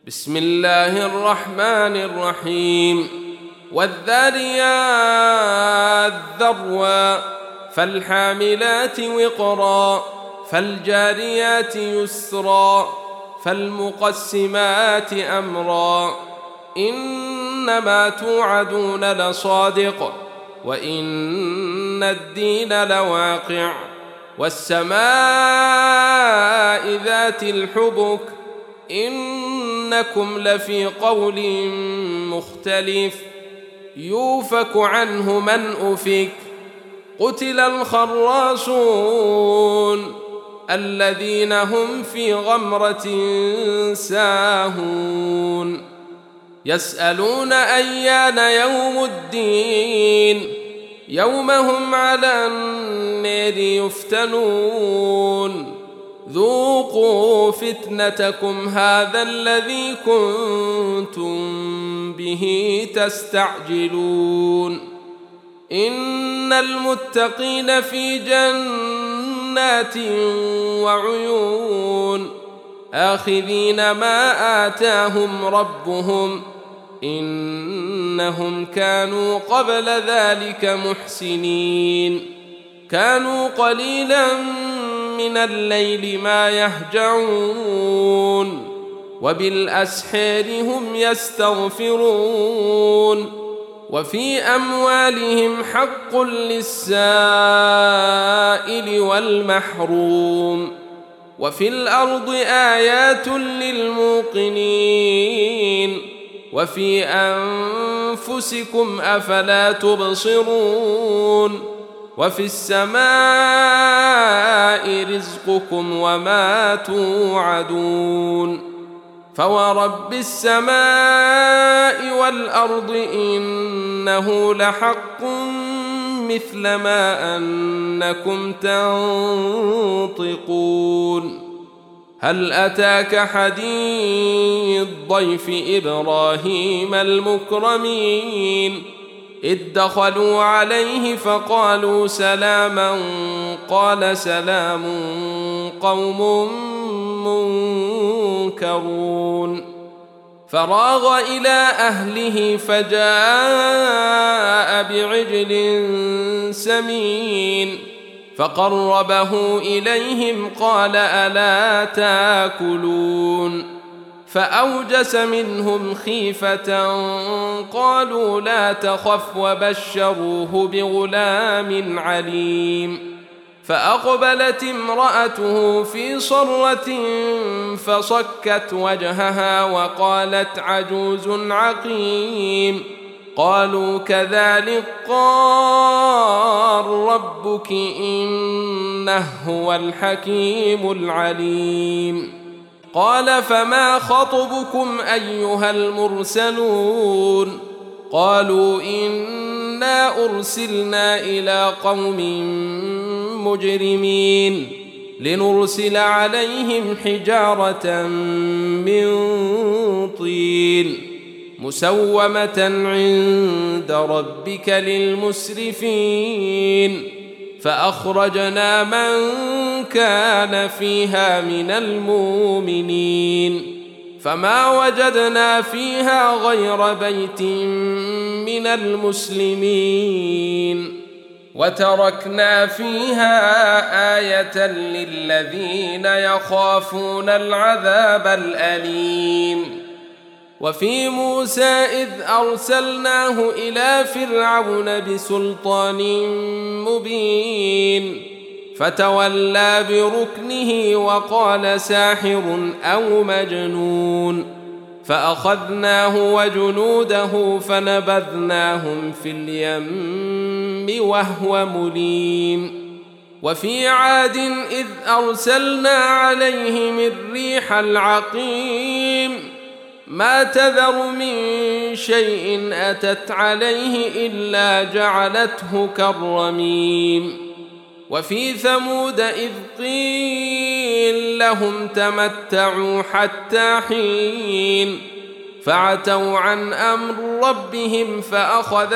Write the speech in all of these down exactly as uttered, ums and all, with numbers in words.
بسم الله الرحمن الرحيم والذاريات ذروا فالحاملات وقرا فالجاريات يسرا فالمقسمات أمرا إنما توعدون لصادق وإن الدين لواقع والسماء ذات الحبك إنكم لفي قول مختلف يوفك عنه من أفك قتل الخراصون الذين هم في غمرة ساهون يسألون أيان يوم الدين يوم هم على النار يفتنون ذوقوا فتنتكم هذا الذي كنتم به تستعجلون إن المتقين في جنات وعيون آخذين ما آتاهم ربهم إنهم كانوا قبل ذلك محسنين كانوا قليلا من الليل ما يهجعون وبالأسحار هم يستغفرون وفي أموالهم حق للسائل والمحروم وفي الأرض آيات للموقنين وفي أنفسكم أفلا تبصرون وفي السماء رزقكم وما توعدون فورب السماء والأرض إنه لحق مثل ما أنكم تنطقون هل أتاك حديث ضيف إبراهيم المكرمين إذ دخلوا عليه فقالوا سلاما قال سلام قوم منكرون فراغ إلى أهله فجاء بعجل سمين فقربه إليهم قال ألا تاكلون فأوجس منهم خيفة قالوا لا تخف وبشروه بغلام عليم فأقبلت امرأته في صرة فصكت وجهها وقالت عجوز عقيم قالوا كذلك قال ربك إنه هو الحكيم العليم قال فما خطبكم أيها المرسلون قالوا إنا أرسلنا إلى قوم مجرمين لنرسل عليهم حجارة من طين مسومة عند ربك للمسرفين فأخرجنا من كان فيها من المؤمنين فما وجدنا فيها غير بيت من المسلمين وتركنا فيها آية للذين يخافون العذاب الأليم وفي موسى إذ أرسلناه إلى فرعون بسلطان مبين فتولى بركنه وقال ساحر أو مجنون فأخذناه وجنوده فنبذناهم في اليم وهو مليم وفي عاد إذ أرسلنا عليهم الريح العقيم ما تذر من شيء أتت عليه إلا جعلته كالرميم وفي ثمود إذ قيل لهم تمتعوا حتى حين فعتوا عن أمر ربهم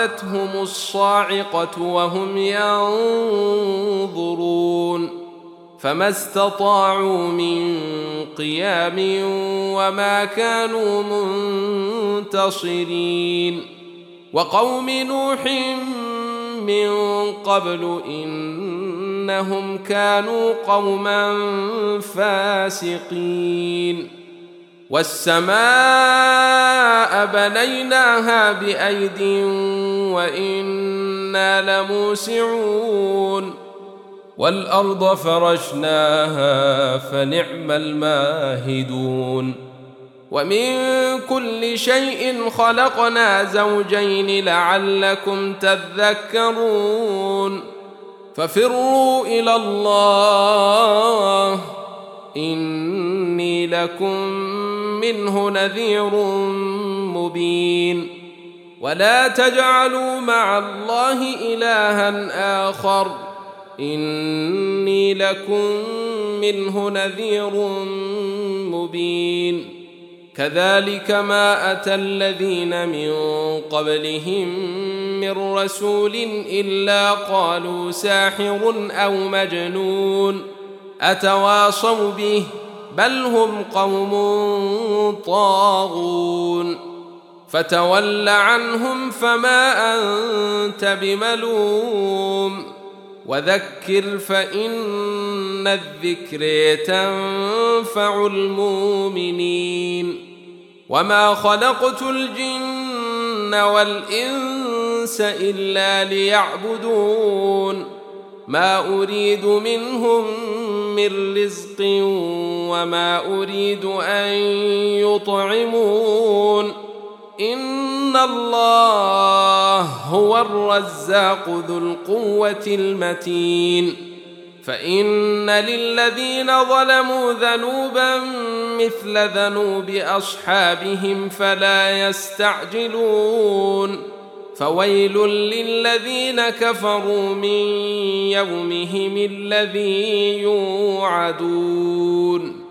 فأخذتهم الصاعقة وهم ينظرون فما استطاعوا من قيام وما كانوا منتصرين وقوم نوح من قبل إنهم كانوا قوما فاسقين والسماء بنيناها بأيد وإنا لموسعون والأرض فرشناها فنعم الماهدون ومن كل شيء خلقنا زوجين لعلكم تذكرون ففروا إلى الله إني لكم منه نذير مبين ولا تجعلوا مع الله إلها آخر إني لكم منه نذير مبين كذلك ما أتى الذين من قبلهم من رسول إلا قالوا ساحر أو مجنون أتواصوا به بل هم قوم طاغون فتول عنهم فما أنت بملوم وذكر فإن الذكر تنفع المؤمنين وما خلقت الجن والإنس إلا ليعبدون ما أريد منهم من رزق وما أريد أن يطعمون إن الله هو الرزاق ذو القوة المتين فإن للذين ظلموا ذنوبا مثل ذنوب أصحابهم فلا يستعجلون فويل للذين كفروا من يومهم الذي يوعدون